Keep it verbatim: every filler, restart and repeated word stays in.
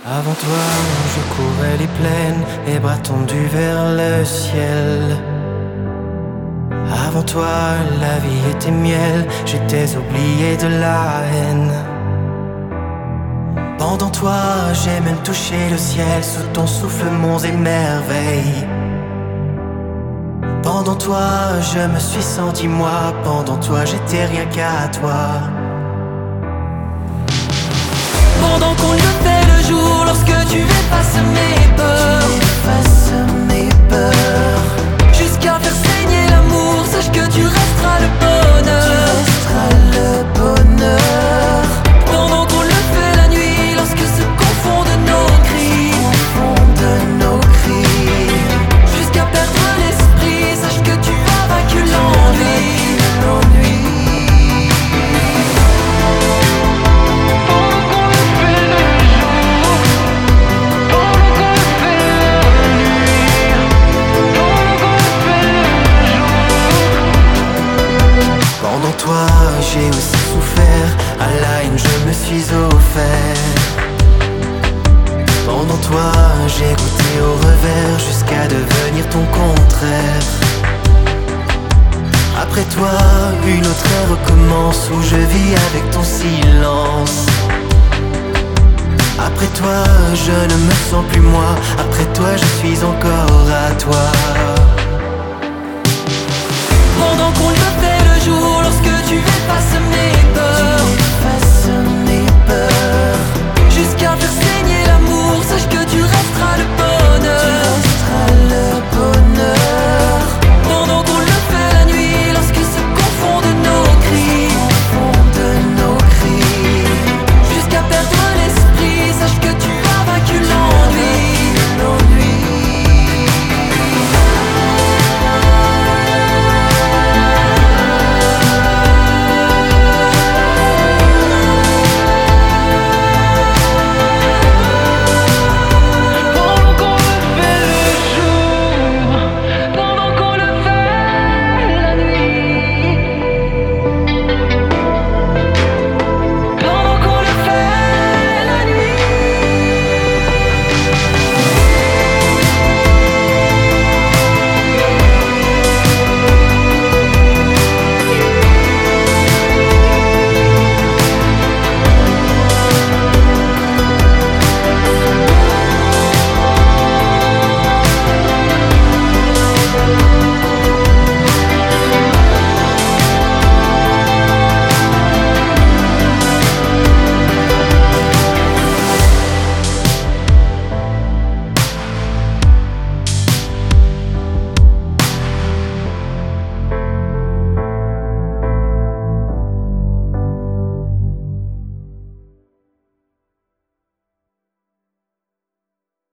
Avant toi, je courais les plaines, les bras tendus vers le ciel. Avant toi, la vie était miel, j'étais oublié de la haine. Pendant toi, j'ai même touché le ciel, sous ton souffle, monts et merveilles. Pendant toi, je me suis senti moi, pendant toi, j'étais rien qu'à toi. Pendant qu'on le fait le jour, lorsque tu effaces mes peurs, Tu effaces mes peurs. Jusqu'à faire saigner l'amour, sache que tu resteras le bonheur. Tu resteras le bonheur. Pendant qu'on le fait la nuit, lorsque se confondent nos cris, Confondent nos cris. jusqu'à perdre l'esprit, sache que tu as vaincu l'ennui. L'ennui. Pendant toi, j'ai aussi souffert, à la haine je me suis offert. Pendant toi, j'ai goûté au revers, jusqu'à devenir ton contraire. Après toi, une autre ère recommence, où je vis avec ton silence. Après toi, je ne me sens plus moi, après toi, je suis encore à toi. Pendant qu'on le fait le jour, lorsque tu effaces mes peurs,